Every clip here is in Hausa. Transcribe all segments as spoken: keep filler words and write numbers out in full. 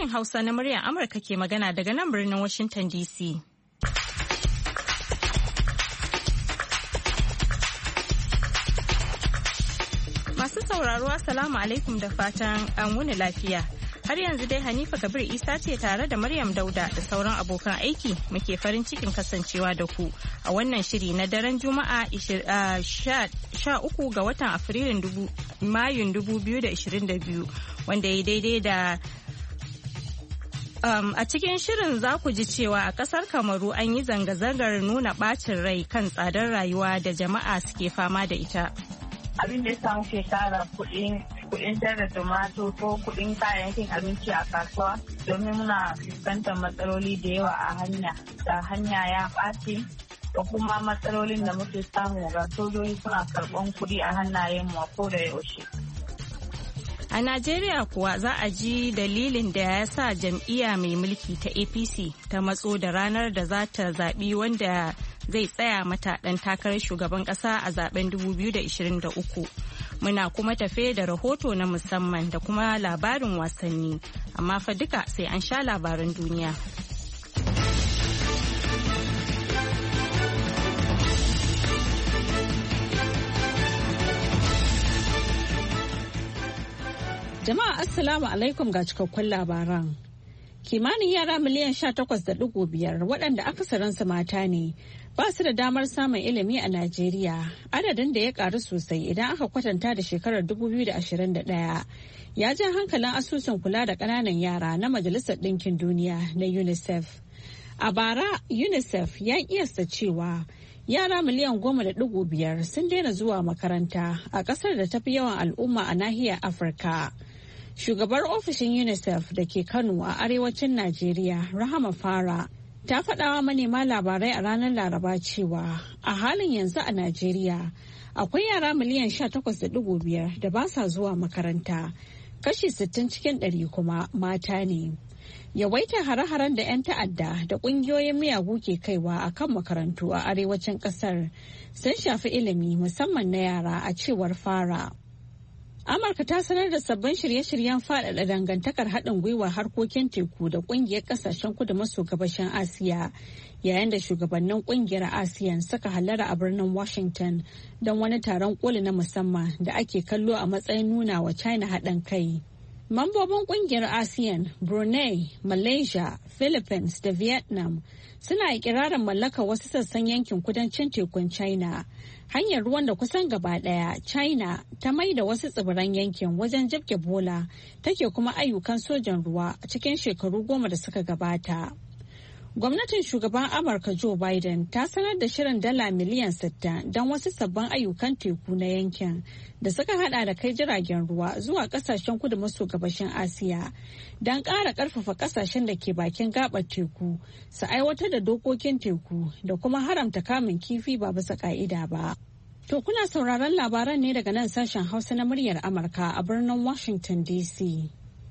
Sashen Hausa na muryar Amurka ke magana daga nan birnin Washington D C. Masu sauraro Assalamu alaikum da fatan an wuni lafiya. Har yanzu dai Hanifa Kabir Isa ce tare da Maryam Dauda da sauran abokan aiki muke farin cikin kasancewa da ku a wannan shiri na daren Juma'a sha uku ga watan Afrilun Mayun dubu biyu da ashirin da biyu wanda ya daidai da Um, a cikin shirin za ku ji cewa a kasar Kamaru an yi zanga-zangar nuna ɓacin rai kan tsadar rayuwa da jama'a suke fama da ita. Abin da ya samu shekara kuɗin kuɗin tara tomato ko kuɗin kayayyakin abinci a kasuwa domin muna fuskantar matsaloli da yawa a hanya. Da hanya ya ɓaci da kuma matsalolin da muke samu ga sojoji suna karɓan kuɗi a hannayenmu a koda yaushe. A Najeriya kuwa za a ji dalilin da ya sa jam'iyya mai mulki ta A P C ta matso da ranar da za ta zaɓi wanda zai tsaya mata ɗan takarar shugaban ƙasa a zaben dubu biyu da ashirin da uku. Muna kuma tafe da rahoto na musamman da kuma labarin wasanni, amma fa duka sai an sha labaran duniya. Jama'a Assalamu alaikum ga cikakkun labaran. Kimanin yara miliyan sha takwas da ɗigo biyar waɗanda akasarinsu mata ne ba su da damar samun ilimi a Najeriya, adadin da ya ƙaru sosai idan aka kwatanta da shekarar dubu biyu da ashirin da ɗaya. Ya ja hankalin asusun kula da ƙananan yara na Majalisar Ɗinkin Duniya na UNICEF. A bara, UNICEF ya ƙiyasta cewa yara miliyan goma da ɗigo biyar sun daina zuwa makaranta a ƙasar da tafi yawan al'umma a nahiyar Afirka. Shugabar ofishin UNICEF da ke Kano a arewacin Najeriya, Rahama Fara, ta faɗawa manema labarai a ranar Laraba cewa a halin yanzu a Najeriya akwai yara miliyan sha takwas da ɗigo biyar da ba sa zuwa makaranta, kashi sittin cikin ɗari kuma mata ne. Yawaitar hare-haren da 'yan ta'adda da ƙungiyoyin miyagu ke kaiwa a kan makarantu a arewacin ƙasar sun shafi ilimi musamman na yara a cewar Fara. Amurka ta sanar da sabbin shirye-shiryen faɗaɗa dangantakar haɗin gwiwa harkokin teku da ƙungiyar ƙasashen kudu maso gabashin Asiya, yayin da shugabannin ƙungiyar ASEAN suka hallara a birnin Washington don wani taron ƙoli na musamman da ake kallo a matsayin nuna wa China haɗin kai. Mambobin ƙungiyar ASEAN, Brunei, Malaysia, Philippines da Vietnam suna ikirarin mallakar wasu sassan yankin kudancin tekun China. Hanyar ruwan da kusan gaba daya China ta mai da wasu tsibiran yankin wajen jibge bola take kuma ayyukan sojan ruwa a cikin shekaru goma da suka gabata. Gwamnatin shugaban Amurka Joe Biden ta sanar da shirin dala miliyan sittin don wasu sabbin ayyukan teku na yankin da suka hada da kai jiragen ruwa zuwa kasashen kudu maso gabashin Asiya don ƙara ƙarfafa kasashen da ke bakin gabar teku su aiwatar da dokokin teku da kuma haramta kamun kifi ba bisa ka'ida ba. To kuna sauraron labaran ne daga nan sashen Hausa na muryar Amurka a birnin Washington D C.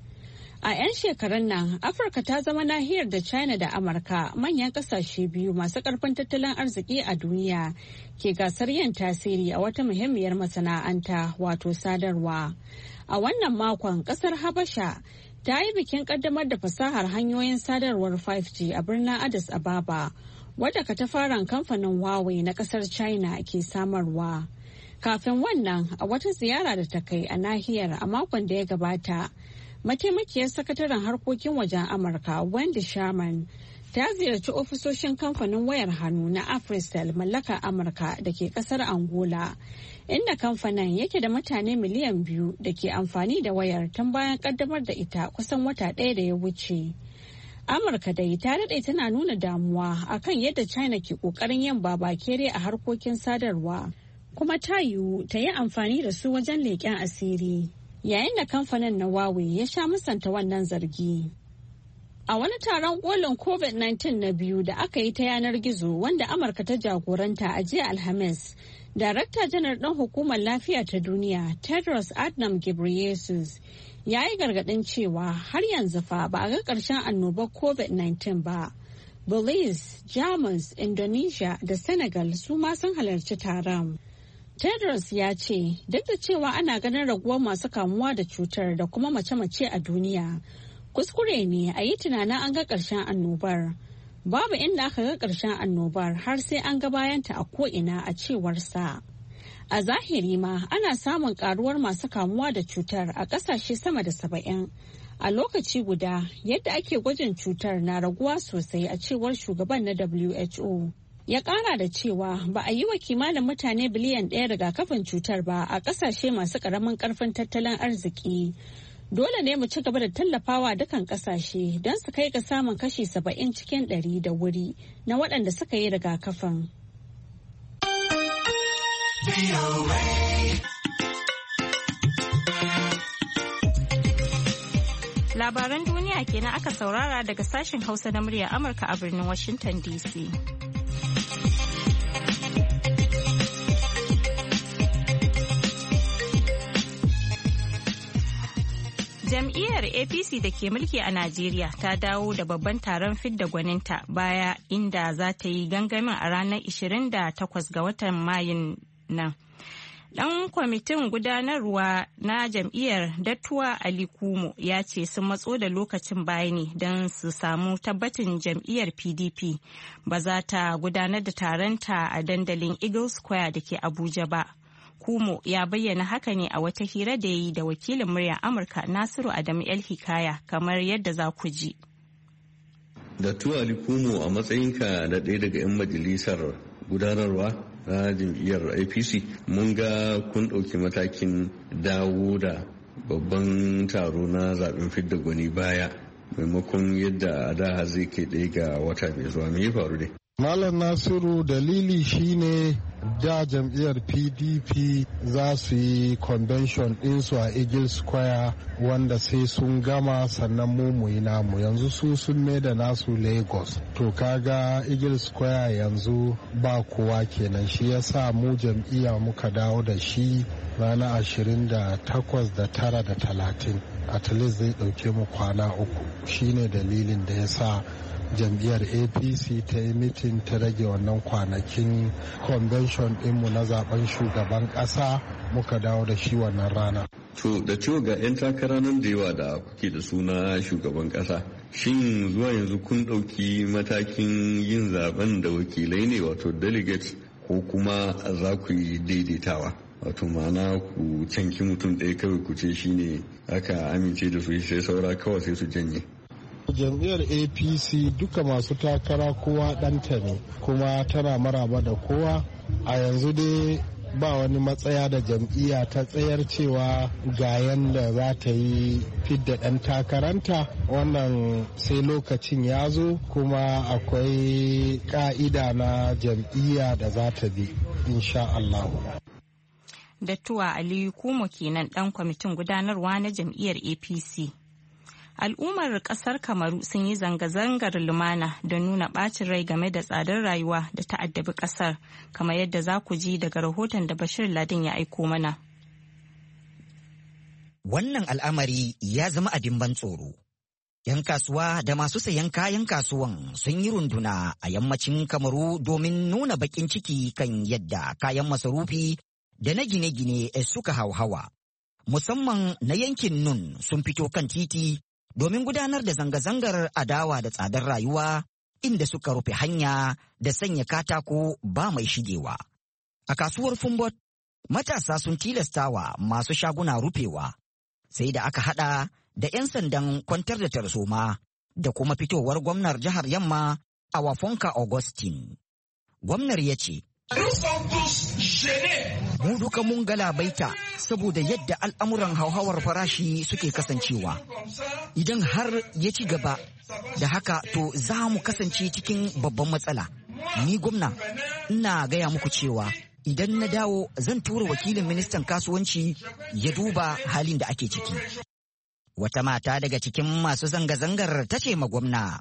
A 'yan shekarun nan, Afirka ta zama nahiyar da China da Amurka manyan kasashe biyu masu karfin tattalin arziki a duniya ke gasar yin tasiri a wata muhimmiyar masana'anta wato sadarwa. A wannan makon, kasar Habasha ta yi bikin kaddamar da fasahar hanyoyin sadarwar five G a birnin Addis Ababa, wadda katafaren kamfanin Huawei na kasar China ke samarwa. Kafin wannan, a wata ziyara da ta kai a nahiyar a makon da ya gabata, mataimakiyar sakataren harkokin wajen Amurka Wendy Sherman ta ziyarci ofisoshin kamfanin wayar hannu na Africell mallakar Amurka da ke kasar Angola, inda kamfanin yake da mutane miliyan biyu da ke amfani da wayar tun bayan kaddamar da ita kusan wata ɗaya da ya wuce. Amurka dai ta daɗe tana nuna damuwa akan yadda China ke ƙoƙarin yin babakere a harkokin sadarwa, kuma ta yiwu ta yi amfani da su wajen leƙen asiri. Yayin da kamfanin na Huawei ya sha musanta wannan zargi. A wani taron kolin COVID nineteen na biyu da aka yi ta yanar gizo wanda Amurka ta jagoranta a jiya Alhamis, Darakta Janar ɗin Hukumar Lafiya ta Duniya, Tedros Adhanom Ghebreyesus, ya yi gargaɗin cewa har yanzu fa ba a ga ƙarshen annobar COVID nineteen ba. Belize, Jamus, Indonesia da Senegal su ma sun halarci taron. Tedros ya ce duk da cewa ana ganin raguwar masu kamuwa da cutar da kuma mace-mace a duniya, Kuskure ne a yi tunanin an ga ƙarshen annobar. Babu inda aka ga ƙarshen annobar har sai an ga bayanta a ko'ina a cewar sa. A zahiri ma ana samun karuwar masu kamuwa da cutar a ƙasashe sama da saba'in. A lokaci guda yadda ake gwajin cutar na raguwa sosai a cewar shugaban na W H O. Ya ƙara da cewa ba a yi wa kimanin mutane biliyan ɗaya rigakafin cutar ba a ƙasashe masu ƙaramin ƙarfin tattalin arziki. Dole ne mu ci gaba da tallafawa dukan ƙasashe don su kai ga samun kashi saba'in cikin ɗari da wuri na waɗanda suka yi rigakafin. Labaran duniya kenan aka saurara daga sashen Hausa na murya Amurka a birnin Washington D C. Jam'iyyar A P C da ke mulki a Najeriya ta dawo da babban taron fidda gwaninta baya inda za ta yi gangamin a ranar ishirin da takwas ga watan Mayun nan. Dan kwamitin gudanarwa na jam'iyyar Dattuwa Ali Kumo ya ce sun matso da lokacin baya ne don su samu tabbacin jam'iyyar P D P ba za ta gudanar da taronta a dandalin Eagle Square da ke Abuja ba. Kumo ya bayyana haka ne a wata hira da ya yi da wakilin muryar Amurka Nasiru Adamu El Hikaya kamar yadda za ku ji. Dattuwa Ali Kumo, a matsayinka na ɗaya daga 'yan majalisar gudanarwa na jam'iyyar A P C, mun ga kun ɗauki matakin dawo da babban taro na zaben fidda gwani baya maimakon yadda a da zai ke ɗaya ga wata mai zuwa. Me ya faru dai? Malam Nasiru, dalili shine da jam'iyyar P D P za su yi convention ɗinsu a Eagle Square wanda sai sun gama sannan mu mu yi namu. Yanzu su sun mai da nasu Lagos. To kaga Eagle Square yanzu ba kowa kenan, shi yasa mu jam'iyya muka dawo da shi ranar ashirin da takwas da tara da talatin. At least zai ɗauke mu kwana uku. Shine dalilin da ya sa jam'iyyar A P C ta yi mitin ta rage wannan kwanakin convention ɗinmu na zaben shugaban ƙasa, muka dawo da shi wannan rana. To da ciwo ga 'yan takara nan da yawa da kuke da suna shugaban ƙasa, shin zuwa yanzu kun ɗauki matakin yin zaben da wakilai ne wato delegates ko kuma za ku yi daidaitawa? Wato ma'ana ku canki mutum ɗaya kawai ku ce shine aka amince da su sai saura kawai sai su janye. Jam'iyyar A P C duka masu takara kowa ɗanta ne kuma tana maraba da kowa. A yanzu dai ba wani matsaya da jam'iyya ta tsayar cewa ga yanda za ta yi fidda ɗan takaranta, wannan sai lokacin ya zo kuma akwai ƙa'ida na jam'iyya da za ta bi insha Allah. Dattuwa Aliyu Kumo kenan ɗan kwamitin gudanarwa na jam'iyyar A P C. Al'ummar kasar Kamaru sun yi zanga-zangar lumana da nuna ɓacin rai game da tsadar rayuwa da ta'addabi kasar, kamar yadda za ku ji daga rahoton da Bashir Ladin ya aiko mana. Wannan al'amari ya zama abin ban tsoro. 'Yan kasuwa da masu sayan kayan kasuwan sun yi runduna a yammacin Kamaru domin nuna baƙin ciki kan yadda kayan masarufi da na gine-gine suka hauhawa. Musamman na yankin Nun sun fito kan titi domin gudanar da zanga-zangar adawa da tsadar rayuwa, inda suka rufe hanya da sanya katako ba mai shigewa. A kasuwar Fumbot, matasa sun tilastawa masu shaguna rufewa, sai da aka hada da 'yan sandan kwantar da tarzoma da kuma fitowar gwamnar jihar Yamma a Wafonka Augustine. Gwamnar ya ce, mu duka mun galabaita saboda yadda al'amuran hauhawar farashi suke kasancewa. Idan har ya ci gaba da haka to za mu kasance cikin babban matsala. Ni gwamna, ina gaya muku cewa idan na dawo zan tura wakilin ministan kasuwanci ya duba halin da ake ciki. Wata mata daga cikin masu zanga-zangar ta ce ma gwamna,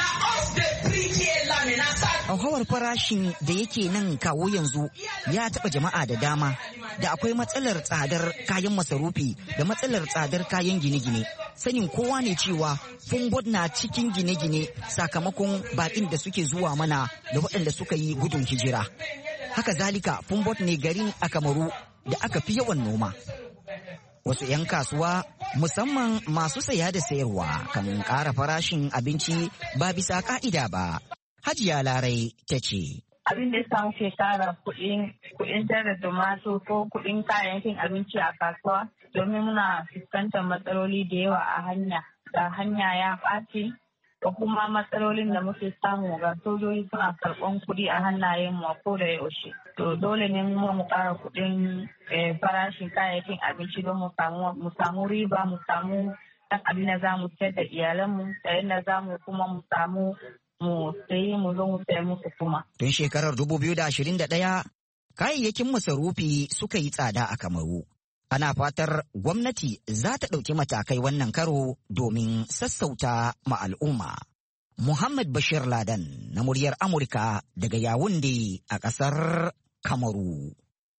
hauhawar farashin da yake nan kawo yanzu ya taɓa jama'a da dama, da akwai matsalar tsadar kayan masarufi da matsalar tsadar kayan gine-gine. Sanin kowa ne cewa Fumbot na cikin gine-gine sakamakon baƙin da suke zuwa mana da waɗanda suka yi gudun hijira. Haka zalika Fumbot ne garin a Kamaru da aka fi yawan noma. Wasu 'yan kasuwa musamman masu saya da sayarwa kan ƙara farashin abinci ba bisa ka'ida ba. Hajiya Larai ta ce. Abin da samu ke kara kuɗin kuɗin tara tomato ko kuɗin kayayyakin abinci a kasuwa domin muna fuskantar matsaloli da yawa a hanya. Da hanya ya ɓaci da kuma matsalolin da muke samu ga sojoji suna karɓan kuɗi a hannayen mu ko da yaushe. To dole ne mu mu ƙara kuɗin farashin kayayyakin abinci don mu samu mu samu riba mu samu dan abin da za mu ciyar da iyalanmu da yadda za mu kuma mu samu mu sayi mu zo mu sayi musu kuma. Tun shekarar dubu biyu da ashirin da ɗaya kayayyakin masarufi suka yi tsada a Kamaru. Ana fatar gwamnati za ta ɗauki matakai wannan karo domin sassauta ma al'umma. Muhammad Bashir Ladan na muryar Amurka daga Yawunde a ƙasar Kamaru.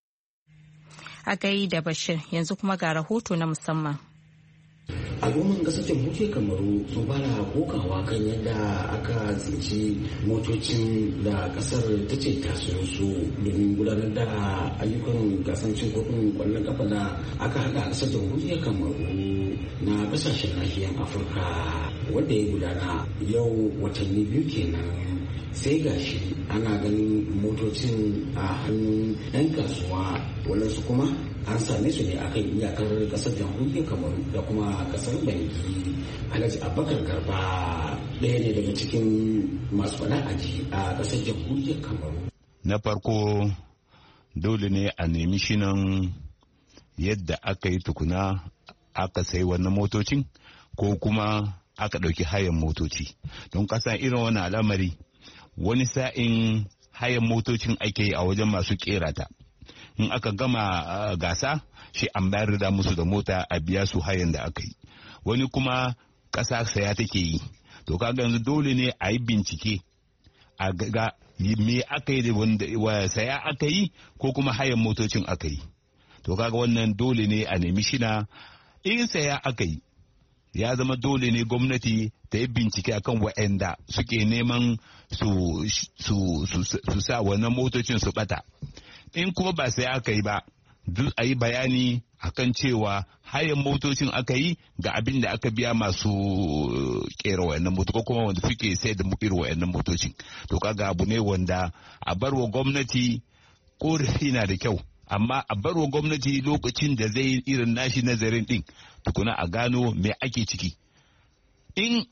A gai da Bashir yanzu kuma ga rahoto na musamman. Al'umman kasar jamhuriyar Kamaru sun fara kokawa kan yadda aka tsinci motocin da kasar ta ce ta su domin gudanar da ayyukan gasan cin kofin kwallon kafa da aka hada a kasar jamhuriyar Kamaru na kasashen nahiyar Afirka wanda ya gudana yau watanni biyu kenan. Sai gashi ana ganin motocin a hannun 'yan kasuwa waɗansu kuma an same su ne akan iyakar kasar jamhuriyar Kamaru da kuma kasar Bangi. Alhaji Abubakar Garba ɗaya ne daga cikin masu faɗa aji a kasar jamhuriyar Kamaru. Na farko dole ne a nemi shinan yadda aka yi tukuna aka sai wannan motocin ko kuma aka ɗauki hayan motoci don kasan irin wani al'amari wani sa'in hayan motocin ake yi a wajen masu kera ta. In aka gama uh, gasa shi an bayar da musu da mota a biya su hayan da aka yi. Wani kuma ƙasa saya take yi. To kaga yanzu dole ne a yi bincike a ga me aka yi da wanda saya aka yi ko kuma hayan motocin aka yi. To kaga wannan dole ne a nemi shina in saya aka yi. Ya zama dole ne gwamnati ta yi bincike akan waɗanda suke neman su, su, su, su, su sa wannan motocin su bata. In kuma ba sai aka yi ba, duk a yi bayani akan cewa hayan motocin aka yi ga abin da aka biya masu kera wayannan motoci ko kuma wanda suke sai da irin wayannan motocin. To kaga abu ne wanda a barwa gwamnati korafi na da kyau. Amma a barwa gwamnati lokacin da zai irin nashi nazarin din tukuna a gano me ake ciki. In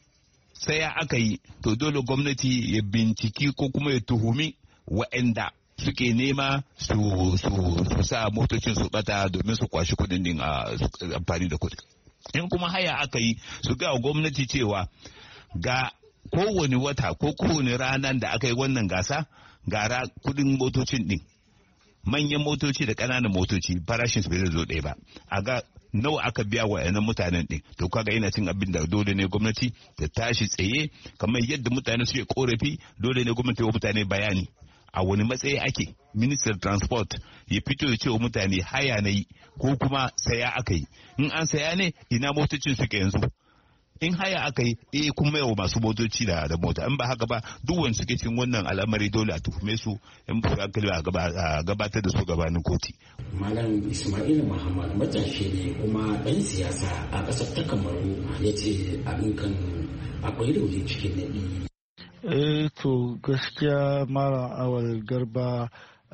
saya aka yi to dole gwamnati ya binciki ko kuma ya tuhumi wa'anda suke nema su, su, su sa motocin su bata domin su kwashi kudin din a amfani da kudi. In kuma haya aka yi su ga gwamnati cewa ga kowane wata ko kowane ranar da aka yi wannan gasa gara kudin motocin din. Manyan motoci da ƙananan motoci farashin su bai zo ɗaya ba a ga nawa aka biya wa yanan mutanen ɗin. To kaga ina cin abin da dole ne gwamnati ta tashi tsaye kamar yadda mutane suke korafi dole ne gwamnati wa mutane bayani a wani matsayi ake. Ministan transport ya fito ya ce wa mutane haya na yi ko kuma saya aka yi. In an saya ne ina motocin suke yanzu. In haya aka yi eh kuma yawa masu motoci da da mota in ba haka ba duk wanda suke cikin wannan al'amari dole a tuhume su in ba hankali a gabatar da su gabanin koti. Malam Ismail Muhammad matashi ne kuma ɗan siyasa a ƙasar ta Kamaru ya ce abin kan akwai rauni cikin naɗi. Eh to gaskiya Malam Awal Garba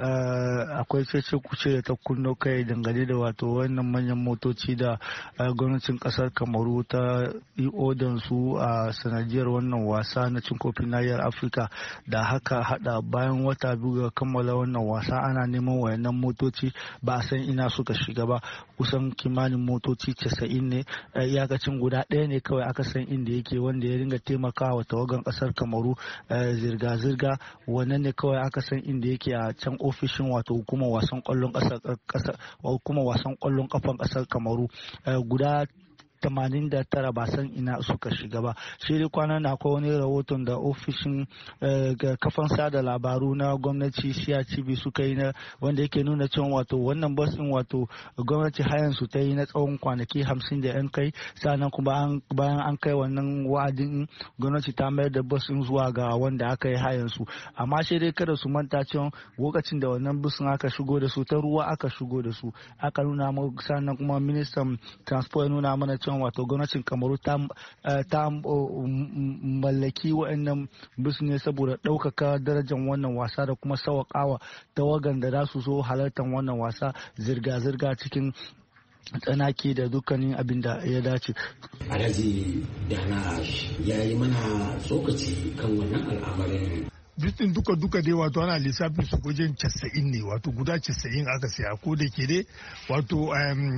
Uh, akwai cece kuce da ta kunno kai dangane da wato wannan manyan motoci da uh, gwamnatin kasar Kamaru ta yi odan su a uh, sanadiyar wannan wasa na cin kofin nahiyar Afirka da haka hada bayan wata biyu ga kammala wannan wasa ana neman wayannan motoci ba a san ina suka shiga ba kusan kimanin motoci casa'in ne uh, iyakacin guda ɗaya ne kawai aka san inda yake wanda ya ringa taimakawa tawagan kasar Kamaru uh, zirga-zirga wannan ne kawai aka san inda yake a can ofishin wato hukumar wasan kwallon kasar hukumar wasan kwallon kafan kasar Kamaru guda tamanin da tara ba san ina suka shiga ba. Shi dai kwanan na akwai wani rahoton da ofishin kafan sada labaru na gwamnati C I T V suka yi na wanda yake nuna cewa wato wannan bus din wato gwamnati hayan su ta yi na tsawon kwanaki hamsin da yan kai, sannan kuma bayan an kai wannan wa'adin gwamnati ta mayar da bus din zuwa ga wanda aka yi hayan su. Amma sai dai kada su manta cewa lokacin da wannan bus aka shigo da su ta ruwa aka shigo da su, aka nuna mu sannan kuma ministan transport ya nuna mana cewa wato gwamnatin Kamaru ta ta mallaki wa'annan bus ne saboda ɗaukaka darajar wannan wasa da kuma sauƙawa tawagan da za su zo halartar wannan wasa zirga-zirga cikin tsanaki da dukkanin abin da ya dace. Alhaji Dana ya yi mana tsokaci kan wannan al'amarin. Bitin duka duka dai wato ana lissafin su wajen casa'in ne, wato guda casa'in aka saya, ko da ke dai wato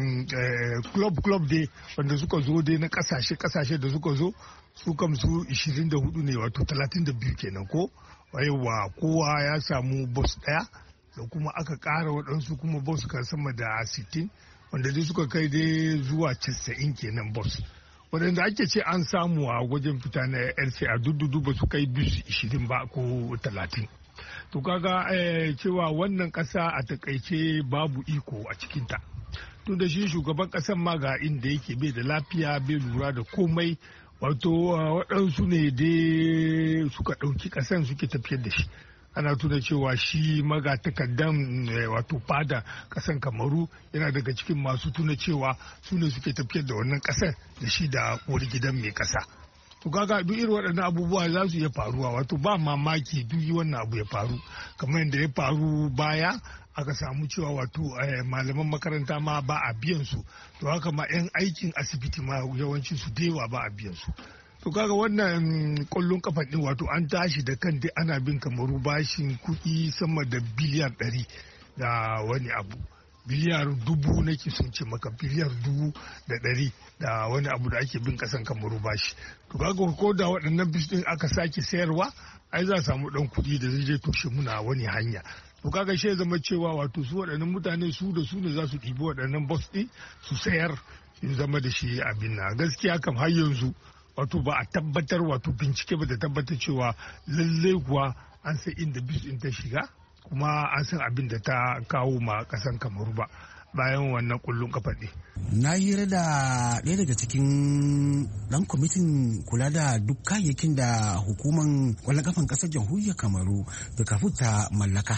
club club dai wanda suka zo dai na kasashe kasashe da suka zo su kam su ishirin da hudu ne, wato talatin da biyu kenan ko wa kowa ya samu bus daya da kuma aka kara waɗansu kuma bus kan sama da sittin wanda dai suka kai dai zuwa casa'in kenan bus. Waɗanda ake ce an samu a wajen fita na R C A dududu ba su kai bis ishirin ba ko talatin. To kaga cewa wannan ƙasa a takaice babu iko a cikinta. Tun da shi shugaban ƙasan ma ga inda yake bai da lafiya bai lura da komai, wato waɗansu ne dai suka ɗauki ƙasan suke tafiyar da shi. Ana tuna cewa shi magatakardan wato fada kasan Kamaru yana daga cikin masu tuna cewa su ne suke tafiyar da wannan kasar da shi da uwar gidan mai kasa. To kaga duk irin waɗannan abubuwa za su iya faruwa, wato ba mamaki duk wannan abu ya faru kamar yadda ya faru baya aka samu cewa wato malaman makaranta ma ba a biyan su, to haka ma 'yan aikin asibiti ma yawancin su da yawa ba a biyan su. To kaga wannan kwallon kafa din wato an tashi da kan dai ana bin Kamaru bashin kuɗi sama da biliyar ɗari da wani abu, biliyar dubu nake sun ce maka, biliyar dubu da ɗari da wani abu da ake bin ƙasan Kamaru bashi. To kaga ko da waɗannan bis din aka sake sayarwa ai za a samu ɗan kuɗi da zai je toshe muna wani hanya. To kaga shi zama cewa wato su waɗannan mutane su da su ne za su ɗibi waɗannan bus ɗin su sayar, su zama da shi abin na gaskiya kam har yanzu wato ba a tabbatar, wato bincike ba da tabbatar cewa lallai kuwa an san inda bis in ta shiga kuma an san abin da ta kawo ma kasan Kamaru ba bayan wannan kullun kafa ɗin. Na hira da ɗaya daga cikin ɗan kwamitin kula da duk kayayyakin da hukuman kwallon kafan ƙasar jamhuriyar Kamaru da kafu ta mallaka,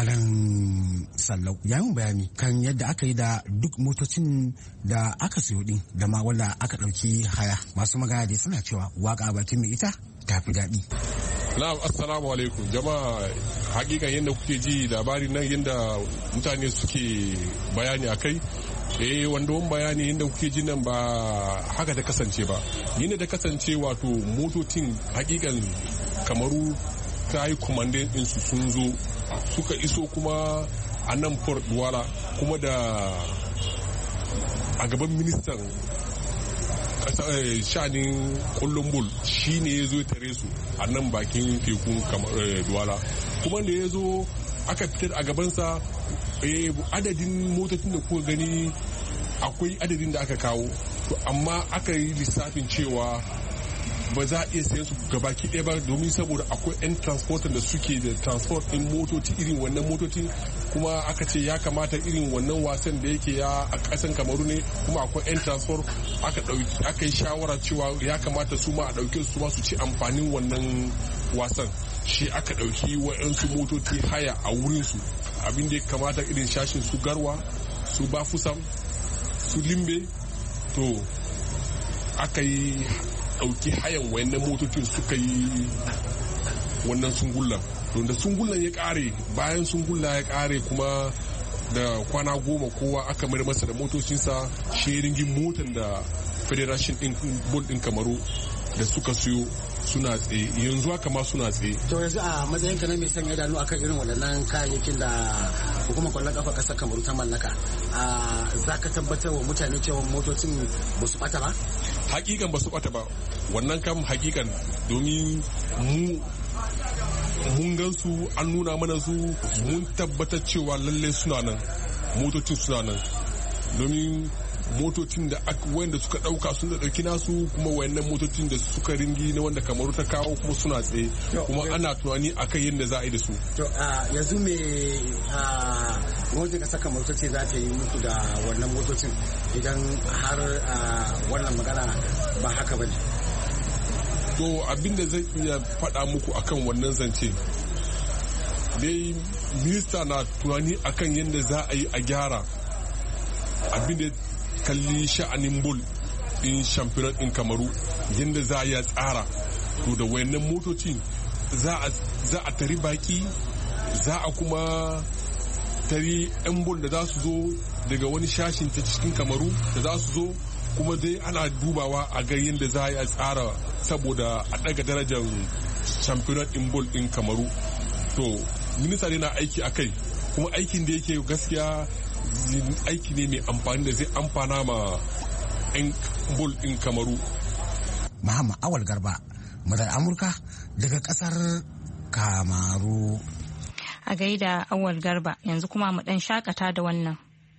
Malam Sallau, ya yi bayani kan yadda aka yi da duk motocin da aka siyo ɗin da ma wanda aka ɗauki haya. Masu magana dai suna cewa waka bakin mai ita ta fi daɗi. Na'am, assalamu alaikum jama'a. Hakikan yadda kuke ji labarin nan yadda mutane suke bayani a kai, eh wanda wani bayani yadda kuke ji nan ba haka ta kasance ba. Yadda ta kasance wato motocin hakikan Kamaru ta yi kumandin ɗinsu sun zo suka iso kuma a nan Port Douala kuma da a gaban ministan shanin kullum bul shi ne ya zo tare su a nan bakin tekun Douala, kuma da ya zo aka fitar a gabansa adadin motocin da kuka gani akwai adadin da aka kawo, to amma aka yi lissafin cewa ba za a iya sayan su gabaki ɗaya ba domin saboda akwai 'yan transporter da suke da transport ɗin motoci irin wannan motoci, kuma aka ce ya kamata irin wannan wasan da yake ya a ƙasan Kamaru ne kuma akwai 'yan transport aka yi shawara cewa ya kamata su ma a ɗauke su ma su ci amfanin wannan wasan, shi aka ɗauki wa'yansu motoci haya a wurinsu, abin da ya kamata irin shashin su Garwa su Bafusam su Limbe, to aka yi ɗauki hayan wayannan motocin suka yi wannan sungullan, don da sungullan ya ƙare, bayan sungulla ya ƙare kuma da kwana goma kowa aka mayar masa da motocinsa, sheringin motan da federation din bol din Kamaru da suka siyo suna tsaye, yanzu haka ma suna tsaye. To yanzu a matsayin ka na mai sanya idanu akan irin waɗannan kayayyakin da hukumar kwallon kafa ƙasar Kamaru ta mallaka, za ka tabbatar wa mutane cewa motocin ba su ɓata ba? Hakikan ba su ɓata ba, wannan kam hakikan, domin mu mun gan su an nuna mana su, mun tabbatar cewa lallai suna nan, motocin suna nan, domin motocin da wanda suka dauka sun da dauki nasu kuma wayannan motocin da suka ringi na wanda Kamaru ta kawo kuma suna tsaye kuma ana tunani akan yadda za a yi da su. To yanzu me gwamnatin kasar Kamaru ta ce za ta yi muku da wannan motocin idan har wannan magana ba haka ba ne? To abinda zai iya faɗa muku akan wannan zance dai minista na tunani akan yadda za a yi a gyara abinda kalli sha'anin bol din champion din Kamaru yadda za a yi tsara to da wayannan motocin za a tari baki za a kuma tari yan bol da za su zo daga wani shashin ta cikin Kamaru da za su zo kuma dai ana dubawa a ga yadda za a yi tsara saboda a daga darajar champion din bol din Kamaru. To minista ne na aiki a kai kuma aikin da yake gaskiya aiki ne mai amfani da zai amfana ma 'yan bol din Kamaru. Muhammad Awal Garba, madar Amurka daga kasar Kamaru. A gaida Awal Garba, yanzu kuma mu dan shakata da wannan.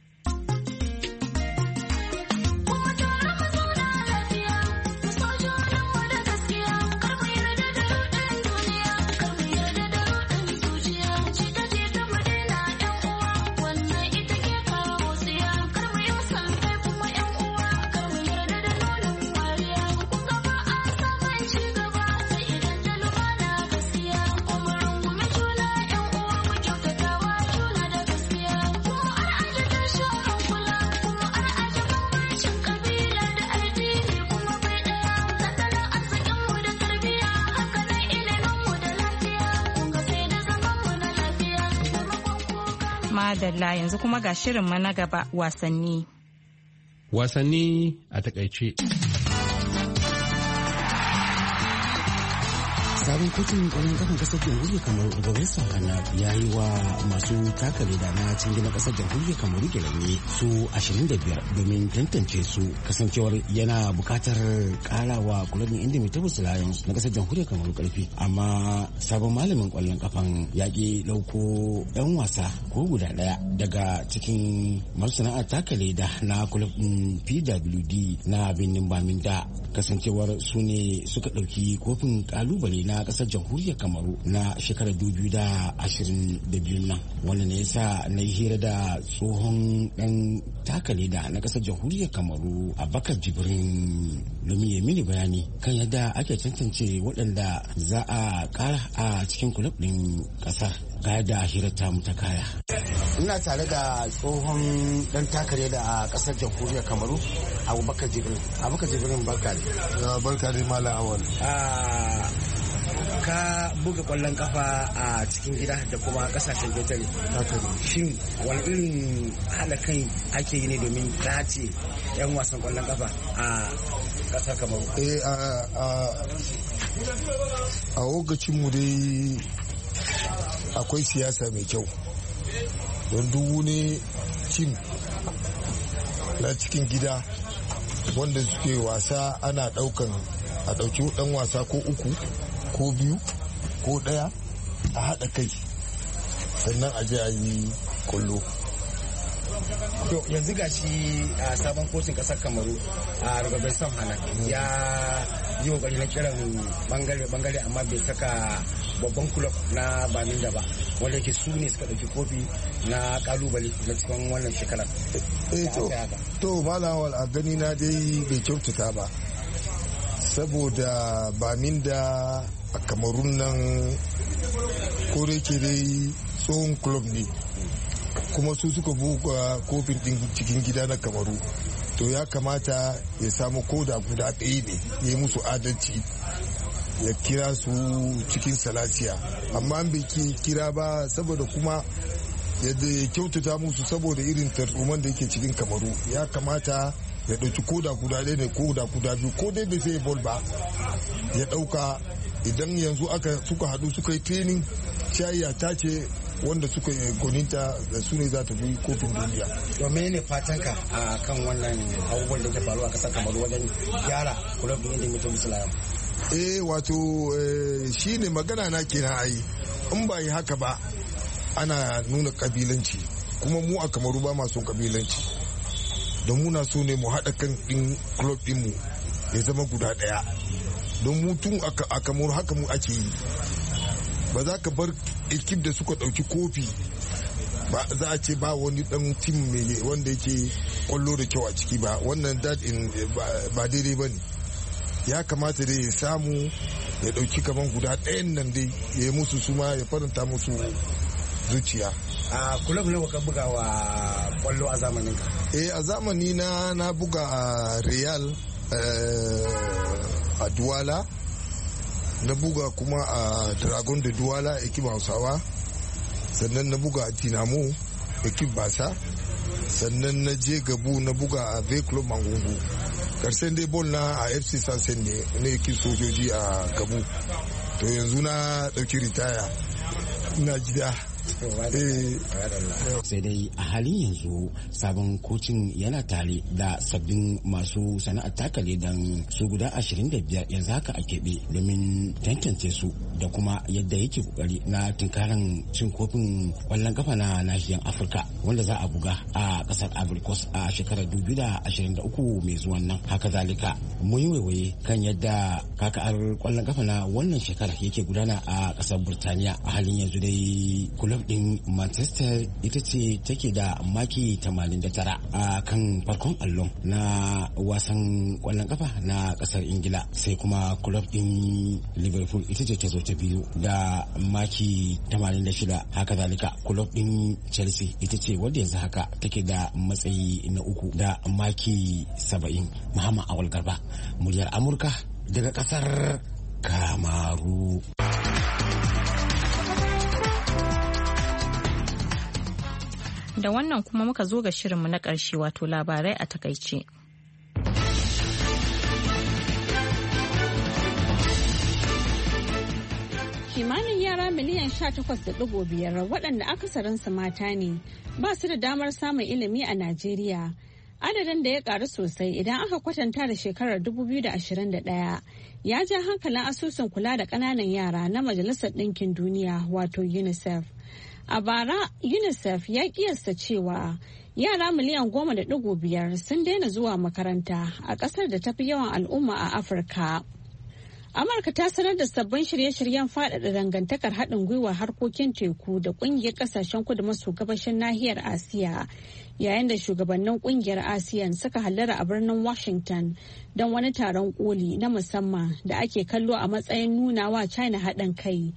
Madalla yanzu kuma ga shirinmu na gaba wasanni. Wasanni a takaice. Sabon kotun ƙwallon kafan ƙasar jamhuriyar Kamaru Robertson Hana ya yi wa masu taka leda na cikin na ƙasar jamhuriyar Kamaru gelane su ashirin da biyar domin tantance su kasancewar yana buƙatar ƙarawa kulabin Indomitable Lions na ƙasar jamhuriyar Kamaru ƙarfi, amma sabon malamin ƙwallon kafan ya ƙi ɗauko 'yan wasa ko guda ɗaya daga cikin masana'ar taka leda na kulabin P W D na birnin Baminda, kasancewar su ne suka ɗauki kofin ƙalubale na kasar jamhuriyar Kamaru na shekarar dubu da ashirin da biyu nan. Wannan ne yasa na yi hira da tsohon dan takale da na kasar jamhuriyar Kamaru Abubakar Jibrin domin ya mini bayani kan yadda ake tantance waɗanda za a ƙara a cikin kulub ɗin ƙasar. Ga da hirar ta mu ta kaya. Ina tare da tsohon dan takale da a kasar jamhuriyar Kamaru Abubakar Jibrin. Abubakar Jibrin barka ne. Barka ne Malam Awal. Ka buga kwallon kafa a cikin gida da kuma kasashen ketare. Shin wani irin haɗa kai ake yi ne domin tace 'yan wasan kwallon kafa a ƙasar Kamaru? Eh a lokacin mu dai akwai siyasa mai kyau don dubu ne cin na cikin gida wanda suke wasa ana ɗaukan a ɗauki ɗan wasa ko uku ko biyu ko ɗaya a haɗa kai sannan a je a yi kullo. To yanzu ga shi a sabon kotun ƙasar Kamaru a Robertson Hana ya yi kokari na kiran bangare amma bai saka babban kulob na Baminda ba wanda yake su ne suka ɗauki kofi na kalubale na cikin wannan shekarar. To malawal a gani na dai bai kyautata ba saboda Baminda a Kamarun nan kore ke dai tsohon club ne kuma su suka buga kofin din cikin gida na Kamaru, to ya kamata ya samu koda guda ɗaya ne ya yi musu adalci ya kira su cikin salasiya, amma bai kira ba saboda kuma yadda ya kyautata musu saboda irin tarzoman da yake cikin Kamaru. Ya kamata ya ɗauki koda guda ɗaya ne koda guda biyu ko dai bai sai bol ba ya ɗauka. Idan yanzu aka suka haɗu suka yi training shayiya ta ce wanda suka yi goninta da su ne za ta fi kofin duniya. Domin ne fatanka a kan wannan abubuwan da ke faru a ƙasar Kamaru wajen gyara kulab ɗin da mutum Islam? Eh wato shi ne magana na kenan ayi, in ba yi haka ba ana nuna kabilanci, kuma mu a Kamaru ba masu kabilanci. don muna so ne mu haɗa kan ɗin club ɗinmu ya zama guda ɗaya, don mutum a kamar haka mu ake yi. Ba za ka bar ekip da suka ɗauki kofi ba za a ce ba wani ɗan tim mai wanda yake kwallo da kyau a ciki ba, wannan dadin ba daidai ba ne. Ya kamata dai ya samu ya ɗauki kaman guda ɗayan nan dai ya yi musu suma ya faranta musu zuciya. A kulab ne ka buga wa kwallo a zamanin ka? Eh, a zamani na na buga a Real a Duwala, na buga kuma a Dragon de Duwala ekip Hausawa, sannan na buga a Dinamo ekip Basa, sannan na je Gabu na buga a V Club Mangungu. Karshen dai bol na a F C Sansen ne na ekip sojoji a Gabu. To yanzu na ɗauki ritaya, ina gida. Sai dai a halin yanzu sabon kocin yana tare da sabbin masu sana'ar takale don su guda ashirin da biyar yanzu haka a keɓe domin tantance su da kuma yadda yake kokari na tunkaran cin kofin kwallon kafa na nahiyar Afirka wanda za a buga a kasar Ivory Coast a shekarar dubu biyu da ashirin da uku mai zuwan nan. Haka zalika mun yi waiwaye kan yadda kaka'ar kwallon kafa na wannan shekara yake gudana a kasar Burtaniya. A halin yanzu dai kulab din Manchester ita ce take da maki tamanin da tara a kan farkon allon na wasan kwallon kafa na kasar Ingila, sai kuma kulab din Liverpool ita ce ta zo ta biyu da maki tamanin da shida. Haka zalika kulab din Chelsea ita ce wadda yanzu haka take da matsayi na uku da maki saba'in. Muhammad Awal Garba, muryar Amurka daga kasar Kamaru. Da wannan kuma muka zo ga shirinmu na ƙarshe, wato labarai a takaice. Kimanin yara miliyan sha takwas da ɗigo biyar waɗanda akasarinsu mata ne ba su da damar samun ilimi a Najeriya. Adadin da ya ƙaru sosai idan aka kwatanta da shekarar dubu biyu da ashirin da ɗaya ya ja hankalin asusun kula da ƙananan yara na Majalisar Ɗinkin Duniya, wato UNICEF. A bara, UNICEF ya kiyasta cewa yara miliyan goma da ɗigo biyar sun daina zuwa makaranta a ƙasar da tafi yawan al'umma a Afirka. Amurka ta sanar da sabbin shirye-shiryen faɗaɗa dangantakar haɗin gwiwa harkokin teku da ƙungiyar ƙasashen kudu maso gabashin nahiyar Asiya, yayin da shugabannin ƙungiyar ASEAN suka hallara a birnin Washington don wani taron koli na musamman da ake kallo a matsayin nuna wa China haɗin kai.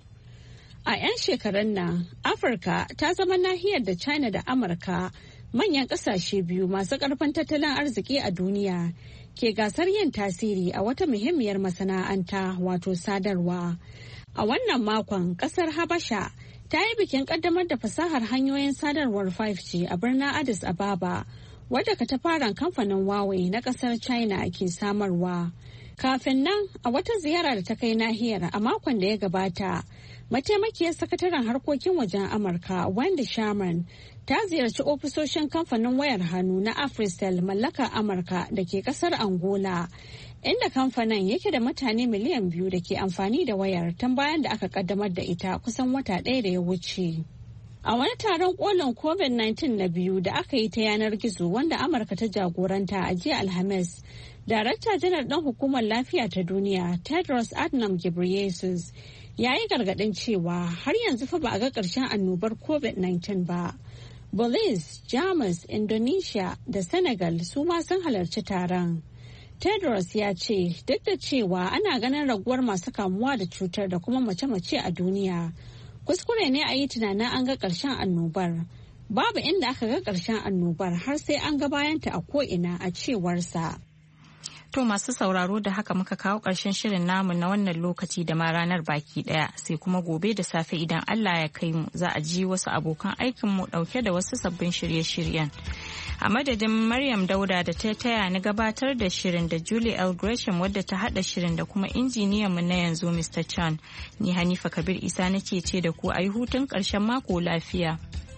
A 'yan shekarun nan, Afirka ta zama nahiyar da China da Amurka, manyan ƙasashe biyu masu ƙarfin tattalin arziki a duniya, ke gasar yin tasiri a wata muhimmiyar masana'anta, wato sadarwa. A wannan makon, ƙasar Habasha ta yi bikin ƙaddamar da fasahar hanyoyin sadarwar five G a birnin Addis Ababa, wadda katafaren kamfanin Huawei na ƙasar China ke samarwa. Kafin nan, a wata ziyara da ta kai nahiyar a makon da ya gabata, mataimakiyar sakataren harkokin wajen Amurka Wendy Sherman ta ziyarci ofisoshin kamfanin wayar hannu na Africell mallakar Amurka da ke kasar Angola, inda kamfanin yake da mutane miliyan biyu da ke amfani da wayar tun bayan da aka kaddamar da ita kusan wata ɗaya da ya wuce. A wani taron kolin covid nineteen na biyu da aka yi ta yanar gizo wanda Amurka ta jagoranta a jiya Alhamis, Darakta Janar ɗan Hukumar Lafiya ta Duniya Tedros Adhanom Ghebreyesus ya yi gargaɗin cewa har yanzu fa ba a ga ƙarshen annobar covid nineteen ba. Belize, Jamus, Indonesia da Senegal su ma sun halarci taron. Tedros ya ce duk da cewa ana ganin raguwar masu kamuwa da cutar da kuma mace-mace a duniya, kuskure ne a yi tunanin an ga ƙarshen annobar. Babu inda aka ga ƙarshen annobar har sai an ga bayanta a ko'ina, a cewarsa. To masu sauraro, da haka muka kawo ƙarshen shirin namu na wannan lokaci da ma ranar baki ɗaya, sai kuma gobe da safe idan Allah ya kai mu za a ji wasu abokan aikinmu ɗauke da wasu sabbin shirye-shiryen. A madadin Maryam Dauda da ta taya ni gabatar da shirin, da Julie L. Gresham wadda ta haɗa shirin, da kuma injiniyan mu na yanzu Mister Chan, ni Hanifa Kabir Isa nake ce da ku a yi hutun ƙarshen mako lafiya.